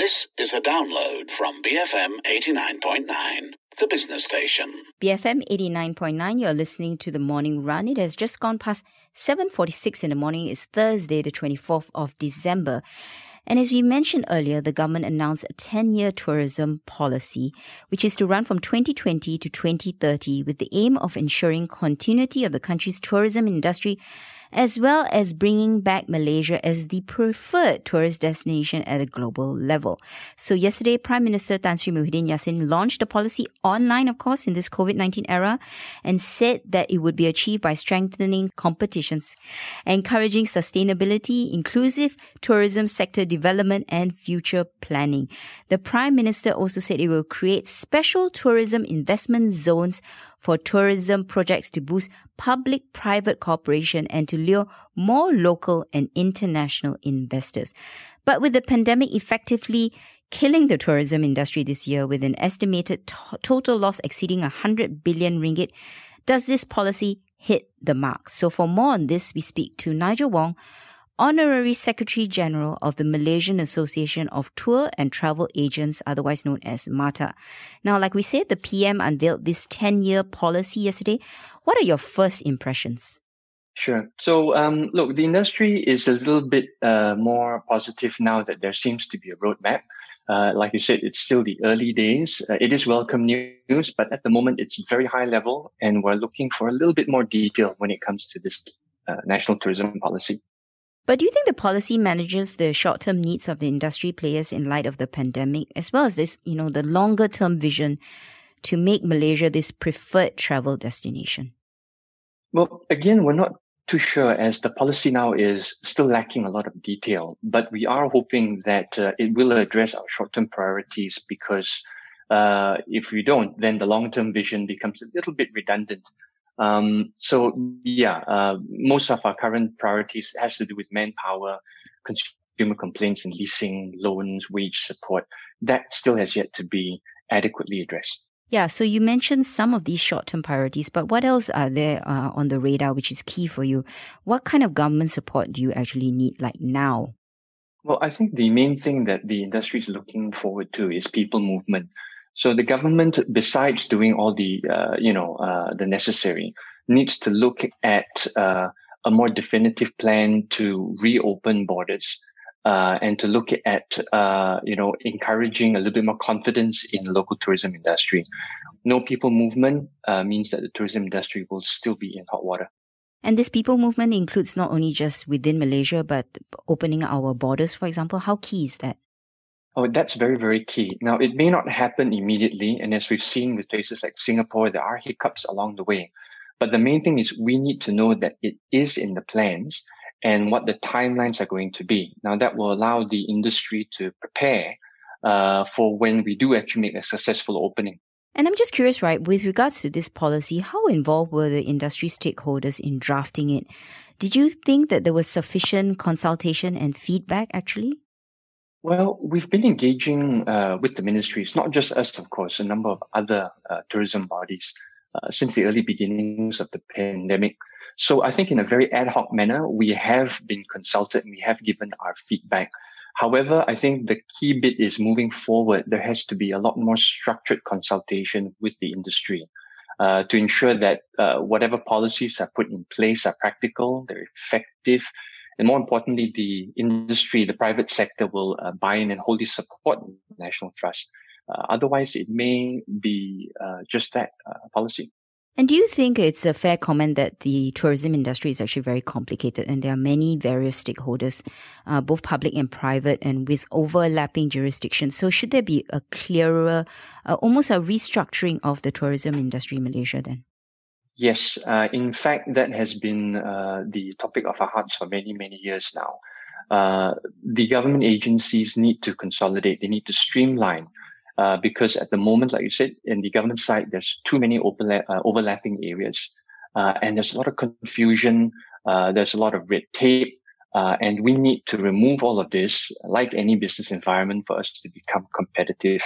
This is a download from BFM 89.9, the business station. BFM 89.9, you're listening to The Morning Run. It has just gone past 7:46 in the morning. It's Thursday, the 24th of December. And as we mentioned earlier, the government announced a 10-year tourism policy, which is to run from 2020 to 2030 with the aim of ensuring continuity of the country's tourism industry, as well as bringing back Malaysia as the preferred tourist destination at a global level. So yesterday, Prime Minister Tan Sri Muhyiddin Yassin launched the policy online, of course, in this COVID-19 era, and said that it would be achieved by strengthening competitions, encouraging sustainability, inclusive tourism sector development, and future planning. The Prime Minister also said it will create special tourism investment zones for tourism projects to boost public-private cooperation and to lure more local and international investors. But with the pandemic effectively killing the tourism industry this year with an estimated total loss exceeding 100 billion ringgit, does this policy hit the mark? So for more on this, we speak to Nigel Wong, Honorary Secretary General of the Malaysian Association of Tour and Travel Agents, otherwise known as MATA. Now, like we said, the PM unveiled this 10-year policy yesterday. What are your first impressions? Sure. So, look, the industry is a little bit more positive now that there seems to be a roadmap. Like you said, it's still the early days. It is welcome news, but at the moment, it's very high level, and we're looking for a little bit more detail when it comes to this national tourism policy. But do you think the policy manages the short-term needs of the industry players in light of the pandemic, as well as this, the longer-term vision to make Malaysia this preferred travel destination? Well, again, we're not too sure, as the policy now is still lacking a lot of detail, but we are hoping that it will address our short-term priorities, because if we don't, then the long-term vision becomes a little bit redundant. Most of our current priorities has to do with manpower, consumer complaints and leasing, loans, wage support. That still has yet to be adequately addressed. Yeah, so you mentioned some of these short-term priorities, but what else are there on the radar which is key for you? What kind of government support do you actually need now? Well, I think the main thing that the industry is looking forward to is people movement. So the government, besides doing all the necessary, needs to look at a more definitive plan to reopen borders and to look at encouraging a little bit more confidence in the local tourism industry. No people movement means that the tourism industry will still be in hot water. And this people movement includes not only just within Malaysia, but opening our borders, for example. How key is that? Oh, that's very, very key. Now, it may not happen immediately. And as we've seen with places like Singapore, there are hiccups along the way. But the main thing is we need to know that it is in the plans and what the timelines are going to be. Now, that will allow the industry to prepare for when we do actually make a successful opening. And I'm just curious, right, with regards to this policy, how involved were the industry stakeholders in drafting it? Did you think that there was sufficient consultation and feedback, actually? Well, we've been engaging with the ministries, not just us, of course, a number of other tourism bodies since the early beginnings of the pandemic. So I think in a very ad hoc manner, we have been consulted and we have given our feedback. However, I think the key bit is moving forward, there has to be a lot more structured consultation with the industry to ensure that whatever policies are put in place are practical, they're effective. And more importantly, the industry, the private sector will buy in and wholly support national thrust. Otherwise, it may be just that policy. And do you think it's a fair comment that the tourism industry is actually very complicated and there are many various stakeholders, both public and private, and with overlapping jurisdictions? So should there be a clearer, almost a restructuring of the tourism industry in Malaysia then? Yes, in fact, that has been the topic of our hearts for many, many years now. The government agencies need to consolidate, they need to streamline, because at the moment, like you said, in the government side, there's too many overlapping areas, and there's a lot of confusion, there's a lot of red tape, and we need to remove all of this, like any business environment, for us to become competitive.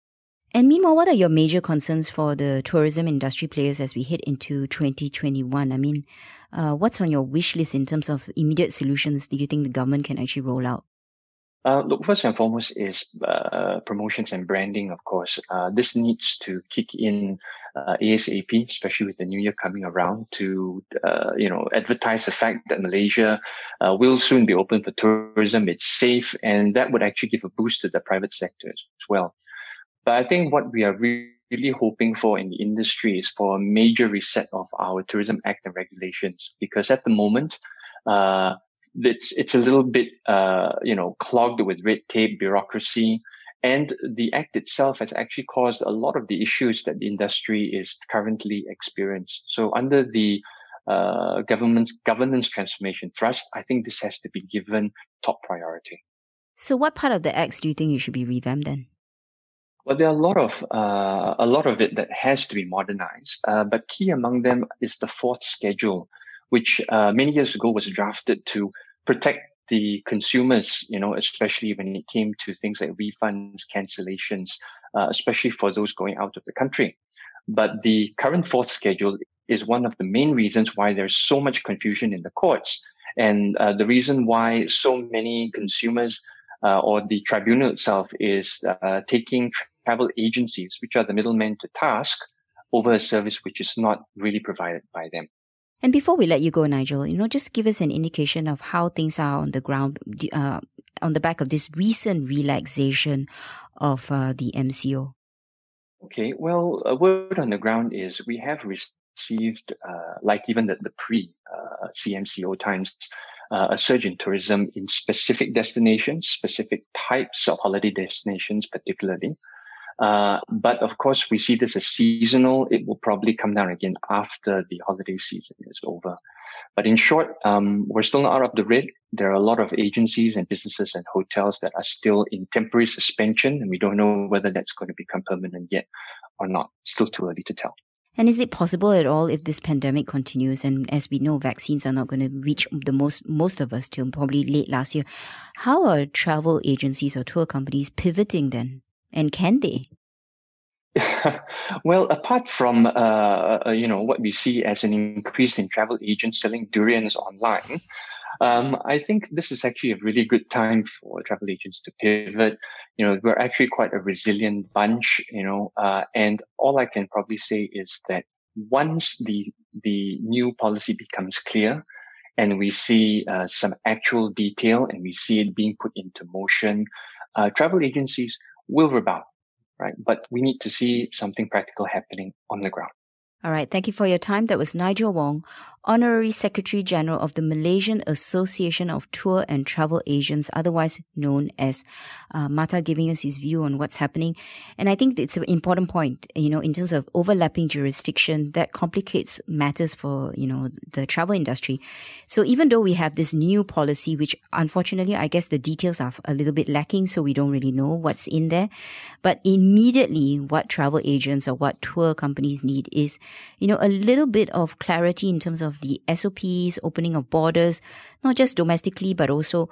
And meanwhile, what are your major concerns for the tourism industry players as we head into 2021? I mean, what's on your wish list in terms of immediate solutions do you think the government can actually roll out? Look, first and foremost is promotions and branding, of course. This needs to kick in ASAP, especially with the new year coming around, to advertise the fact that Malaysia will soon be open for tourism. It's safe, and that would actually give a boost to the private sector as well. But I think what we are really hoping for in the industry is for a major reset of our Tourism Act and regulations, because at the moment, it's a little bit clogged with red tape, bureaucracy, and the act itself has actually caused a lot of the issues that the industry is currently experiencing. So under the government's governance transformation thrust, I think this has to be given top priority. So what part of the acts do you think you should be revamped then? Well, there are a lot of it that has to be modernized, but key among them is the fourth schedule, which many years ago was drafted to protect the consumers, especially when it came to things like refunds, cancellations, especially for those going out of the country. But the current fourth schedule is one of the main reasons why there's so much confusion in the courts. And the reason why so many consumers or the tribunal itself is taking travel agencies, which are the middlemen, to task over a service which is not really provided by them. And before we let you go, Nigel, just give us an indication of how things are on the ground on the back of this recent relaxation of the MCO. Okay, well, a word on the ground is we have received, like even the pre-CMCO times, a surge in tourism in specific destinations, specific types of holiday destinations particularly. But of course, we see this as seasonal. It will probably come down again after the holiday season is over. But in short, we're still not out of the red. There are a lot of agencies and businesses and hotels that are still in temporary suspension, and we don't know whether that's going to become permanent yet or not. Still too early to tell. And is it possible at all, if this pandemic continues, and as we know, vaccines are not going to reach the most of us till probably late last year, how are travel agencies or tour companies pivoting then? And can they? Well, apart from what we see as an increase in travel agents selling durians online, I think this is actually a really good time for travel agents to pivot. We're actually quite a resilient bunch, and all I can probably say is that once the new policy becomes clear and we see some actual detail and we see it being put into motion, travel agencies will rebound, right? But we need to see something practical happening on the ground. All right. Thank you for your time. That was Nigel Wong, Honorary Secretary General of the Malaysian Association of Tour and Travel Agents, otherwise known as MATA, giving us his view on what's happening. And I think it's an important point, in terms of overlapping jurisdiction that complicates matters for, the travel industry. So even though we have this new policy, which unfortunately, I guess the details are a little bit lacking, so we don't really know what's in there. But immediately what travel agents or what tour companies need is a little bit of clarity in terms of the SOPs, opening of borders, not just domestically, but also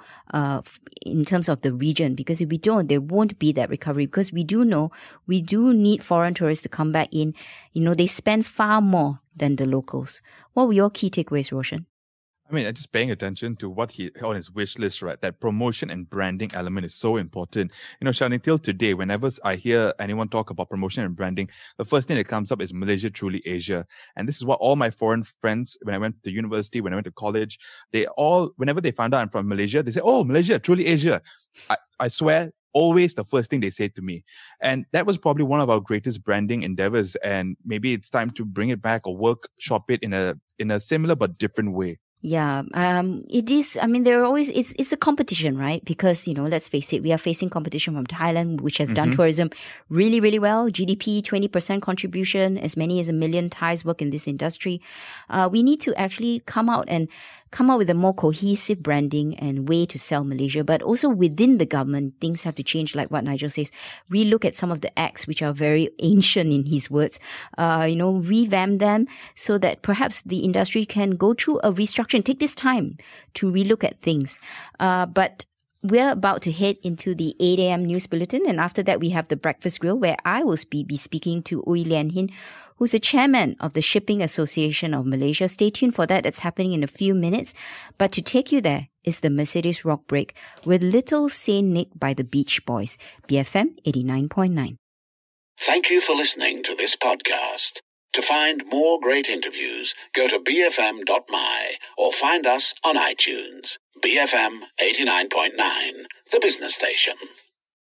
in terms of the region. Because if we don't, there won't be that recovery. Because we do know we do need foreign tourists to come back in. They spend far more than the locals. What were your key takeaways, Roshan? I mean, just paying attention to what he on his wish list, right? That promotion and branding element is so important. Shani, till today, whenever I hear anyone talk about promotion and branding, the first thing that comes up is Malaysia, truly Asia. And this is what all my foreign friends, when I went to university, when I went to college, whenever they found out I'm from Malaysia, they say, "Oh, Malaysia, truly Asia." I swear, always the first thing they say to me. And that was probably one of our greatest branding endeavors. And maybe it's time to bring it back or workshop it in a similar but different way. Yeah, it is. I mean, there are always, it's a competition, right? Because, let's face it, we are facing competition from Thailand, which has done tourism really, really well. GDP, 20% contribution, as many as 1 million Thais work in this industry. We need to actually come out with a more cohesive branding and way to sell Malaysia. But also within the government, things have to change, like what Nigel says. Relook at some of the acts, which are very ancient in his words, revamp them so that perhaps the industry can go through a restructure. Take this time to relook at things. But we're about to head into the 8 a.m. news bulletin, and after that we have the breakfast grill where I will be speaking to Ooi Lian Hin, who's the chairman of the Shipping Association of Malaysia. Stay tuned for that. It's happening in a few minutes. But to take you there is the Mercedes Rock Break with Little Saint Nick by the Beach Boys, BFM 89.9. Thank you for listening to this podcast. To find more great interviews, go to bfm.my or find us on iTunes. BFM 89.9, the business station.